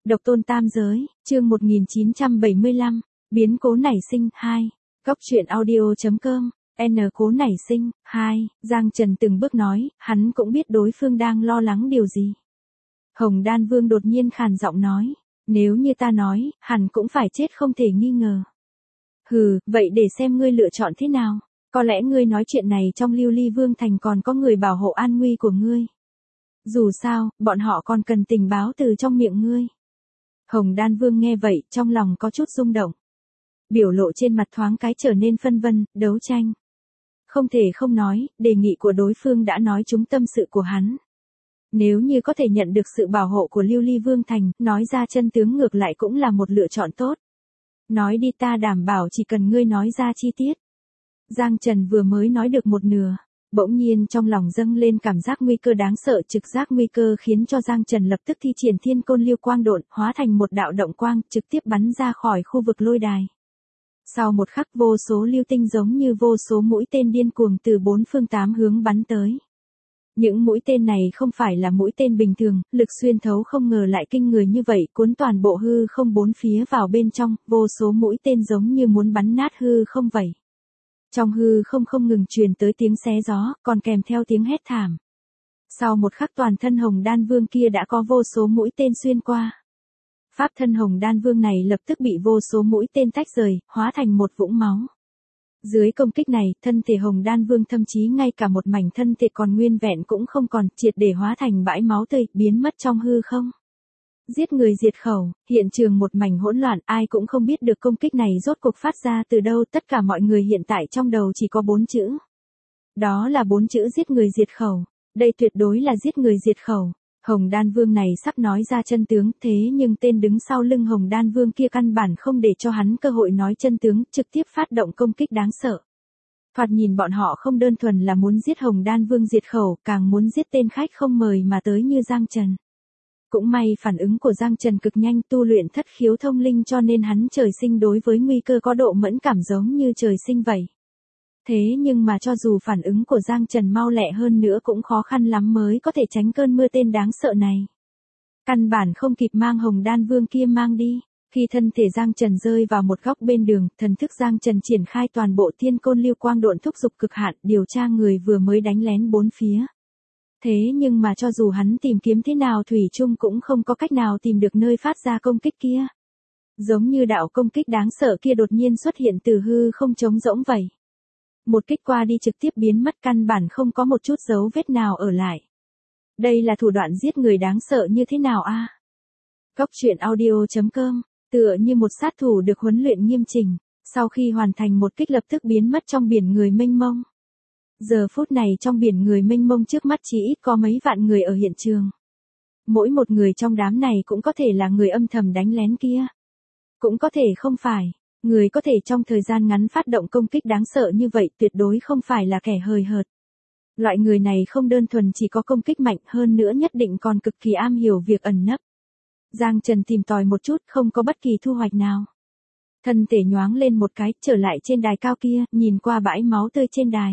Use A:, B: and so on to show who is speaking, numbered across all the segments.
A: Độc tôn tam giới, chương 1975, biến cố nảy sinh, 2. Góc truyện audio.com, cố nảy sinh, 2. Giang Trần từng bước nói, hắn cũng biết đối phương đang lo lắng điều gì. Hồng Đan Vương đột nhiên khàn giọng nói, nếu như ta nói, hẳn cũng phải chết không thể nghi ngờ. Hừ, vậy để xem ngươi lựa chọn thế nào. Có lẽ ngươi nói chuyện này trong Lưu Ly Vương Thành còn có người bảo hộ an nguy của ngươi. Dù sao, bọn họ còn cần tình báo từ trong miệng ngươi. Hồng Đan Vương nghe vậy, trong lòng có chút rung động. Biểu lộ trên mặt thoáng cái trở nên phân vân, đấu tranh. Không thể không nói, đề nghị của đối phương đã nói trúng tâm sự của hắn. Nếu như có thể nhận được sự bảo hộ của Lưu Ly Vương Thành, nói ra chân tướng ngược lại cũng là một lựa chọn tốt. Nói đi, ta đảm bảo chỉ cần ngươi nói ra chi tiết. Giang Trần vừa mới nói được một nửa. Bỗng nhiên trong lòng dâng lên cảm giác nguy cơ đáng sợ, trực giác nguy cơ khiến cho Giang Trần lập tức thi triển Thiên Côn Lưu Quang Độn, hóa thành một đạo động quang, trực tiếp bắn ra khỏi khu vực lôi đài. Sau một khắc, vô số lưu tinh giống như vô số mũi tên điên cuồng từ bốn phương tám hướng bắn tới. Những mũi tên này không phải là mũi tên bình thường, lực xuyên thấu không ngờ lại kinh người như vậy, cuốn toàn bộ hư không bốn phía vào bên trong, vô số mũi tên giống như muốn bắn nát hư không vậy. Trong hư không ngừng truyền tới tiếng xé gió, còn kèm theo tiếng hét thảm. Sau một khắc, toàn thân Hồng Đan Vương kia đã có vô số mũi tên xuyên qua. Pháp thân Hồng Đan Vương này lập tức bị vô số mũi tên tách rời, hóa thành một vũng máu. Dưới công kích này, thân thể Hồng Đan Vương thậm chí ngay cả một mảnh thân thể còn nguyên vẹn cũng không còn, triệt để hóa thành bãi máu tươi, biến mất trong hư không. Giết người diệt khẩu, hiện trường một mảnh hỗn loạn, ai cũng không biết được công kích này rốt cuộc phát ra từ đâu, tất cả mọi người hiện tại trong đầu chỉ có 4 chữ. Đó là 4 chữ giết người diệt khẩu, đây tuyệt đối là giết người diệt khẩu. Hồng Đan Vương này sắp nói ra chân tướng, thế nhưng tên đứng sau lưng Hồng Đan Vương kia căn bản không để cho hắn cơ hội nói chân tướng, trực tiếp phát động công kích đáng sợ. Thoạt nhìn bọn họ không đơn thuần là muốn giết Hồng Đan Vương diệt khẩu, càng muốn giết tên khách không mời mà tới như Giang Trần. Cũng may phản ứng của Giang Trần cực nhanh, tu luyện thất khiếu thông linh cho nên hắn trời sinh đối với nguy cơ có độ mẫn cảm giống như trời sinh vậy. Thế nhưng mà cho dù phản ứng của Giang Trần mau lẹ hơn nữa cũng khó khăn lắm mới có thể tránh cơn mưa tên đáng sợ này. Căn bản không kịp mang Hồng Đan Vương kia mang đi. Khi thân thể Giang Trần rơi vào một góc bên đường, thần thức Giang Trần triển khai toàn bộ Thiên Côn Lưu Quang Độn thúc giục cực hạn, điều tra người vừa mới đánh lén bốn phía. Thế nhưng mà cho dù hắn tìm kiếm thế nào thủy chung cũng không có cách nào tìm được nơi phát ra công kích kia. Giống như đạo công kích đáng sợ kia đột nhiên xuất hiện từ hư không trống rỗng vậy. Một kích qua đi trực tiếp biến mất, căn bản không có một chút dấu vết nào ở lại. Đây là thủ đoạn giết người đáng sợ như thế nào a? Góc truyện audio.com, tựa như một sát thủ được huấn luyện nghiêm chỉnh, sau khi hoàn thành một kích lập tức biến mất trong biển người mênh mông. Giờ phút này trong biển người mênh mông trước mắt chỉ ít có mấy vạn người ở hiện trường. Mỗi một người trong đám này cũng có thể là người âm thầm đánh lén kia. Cũng có thể không phải. Người có thể trong thời gian ngắn phát động công kích đáng sợ như vậy tuyệt đối không phải là kẻ hời hợt. Loại người này không đơn thuần chỉ có công kích mạnh, hơn nữa nhất định còn cực kỳ am hiểu việc ẩn nấp. Giang Trần tìm tòi một chút, không có bất kỳ thu hoạch nào. Thân thể nhoáng lên một cái, trở lại trên đài cao kia, nhìn qua bãi máu tươi trên đài.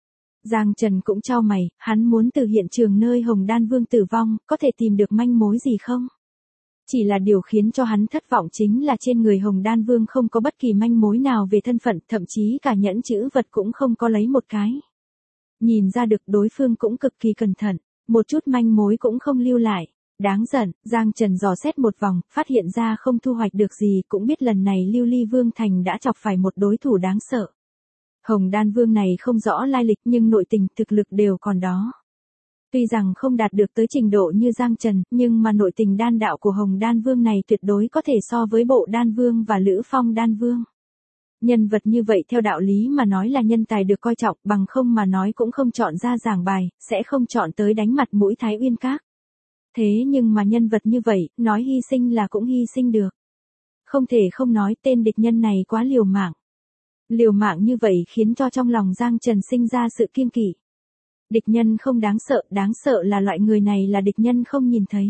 A: Giang Trần cũng chau mày, hắn muốn từ hiện trường nơi Hồng Đan Vương tử vong, có thể tìm được manh mối gì không? Chỉ là điều khiến cho hắn thất vọng chính là trên người Hồng Đan Vương không có bất kỳ manh mối nào về thân phận, thậm chí cả nhẫn chữ vật cũng không có lấy một cái. Nhìn ra được đối phương cũng cực kỳ cẩn thận, một chút manh mối cũng không lưu lại. Đáng giận, Giang Trần dò xét một vòng, phát hiện ra không thu hoạch được gì, cũng biết lần này Lưu Ly Vương Thành đã chọc phải một đối thủ đáng sợ. Hồng Đan Vương này không rõ lai lịch nhưng nội tình, thực lực đều còn đó. Tuy rằng không đạt được tới trình độ như Giang Trần, nhưng mà nội tình đan đạo của Hồng Đan Vương này tuyệt đối có thể so với Bộ Đan Vương và Lữ Phong Đan Vương. Nhân vật như vậy theo đạo lý mà nói là nhân tài được coi trọng, bằng không mà nói cũng không chọn ra giảng bài, sẽ không chọn tới đánh mặt mũi Thái Uyên Các. Thế nhưng mà nhân vật như vậy, nói hy sinh là cũng hy sinh được. Không thể không nói tên địch nhân này quá liều mạng. Liều mạng như vậy khiến cho trong lòng Giang Trần sinh ra sự kiêng kỵ. Địch nhân không đáng sợ là loại người này là địch nhân không nhìn thấy.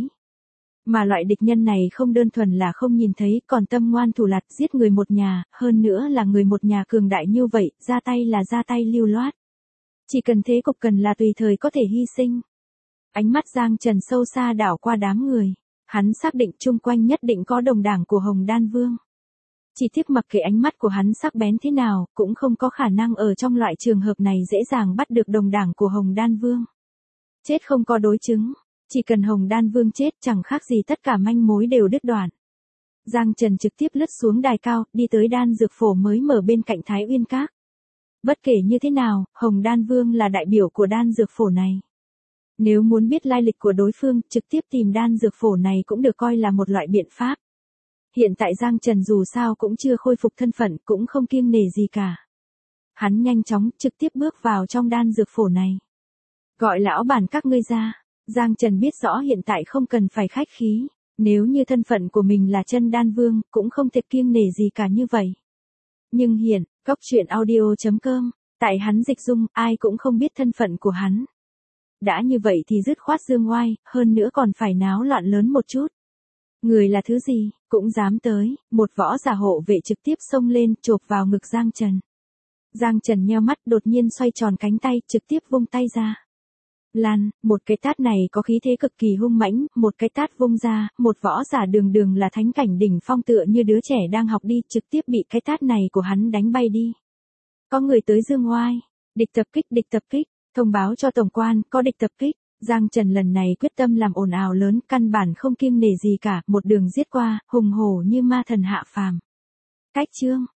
A: Mà loại địch nhân này không đơn thuần là không nhìn thấy, còn tâm ngoan thủ lạt giết người một nhà, hơn nữa là người một nhà cường đại như vậy, ra tay là ra tay lưu loát. Chỉ cần thế cục cần là tùy thời có thể hy sinh. Ánh mắt Giang Trần sâu xa đảo qua đám người. Hắn xác định chung quanh nhất định có đồng đảng của Hồng Đan Vương. Chỉ tiếc mặc kệ ánh mắt của hắn sắc bén thế nào, cũng không có khả năng ở trong loại trường hợp này dễ dàng bắt được đồng đảng của Hồng Đan Vương. Chết không có đối chứng, chỉ cần Hồng Đan Vương chết chẳng khác gì tất cả manh mối đều đứt đoạn. Giang Trần trực tiếp lướt xuống đài cao, đi tới đan dược phổ mới mở bên cạnh Thái Uyên Các. Bất kể như thế nào, Hồng Đan Vương là đại biểu của đan dược phổ này. Nếu muốn biết lai lịch của đối phương, trực tiếp tìm đan dược phổ này cũng được coi là một loại biện pháp. Hiện tại Giang Trần dù sao cũng chưa khôi phục thân phận, cũng không kiêng nể gì cả. Hắn nhanh chóng trực tiếp bước vào trong đan dược phổ này. Gọi lão bản các ngươi ra. Giang Trần biết rõ hiện tại không cần phải khách khí. Nếu như thân phận của mình là chân đan vương, cũng không thể kiêng nể gì cả như vậy. Nhưng hiện, Cốc Truyện Audio.com, tại hắn dịch dung, ai cũng không biết thân phận của hắn. Đã như vậy thì dứt khoát dương oai, hơn nữa còn phải náo loạn lớn một chút. Người là thứ gì, cũng dám tới, một võ giả hộ vệ trực tiếp xông lên, chộp vào ngực Giang Trần. Giang Trần nheo mắt đột nhiên xoay tròn cánh tay, trực tiếp vung tay ra. Lan, một cái tát này có khí thế cực kỳ hung mãnh, một cái tát vung ra, một võ giả đường đường là thánh cảnh đỉnh phong tựa như đứa trẻ đang học đi, trực tiếp bị cái tát này của hắn đánh bay đi. Có người tới dương oai, địch tập kích, thông báo cho tổng quan, có địch tập kích. Giang Trần lần này quyết tâm làm ồn ào lớn, căn bản không kiêng nể gì cả, một đường giết qua, hùng hổ như ma thần hạ phàm. Cách chương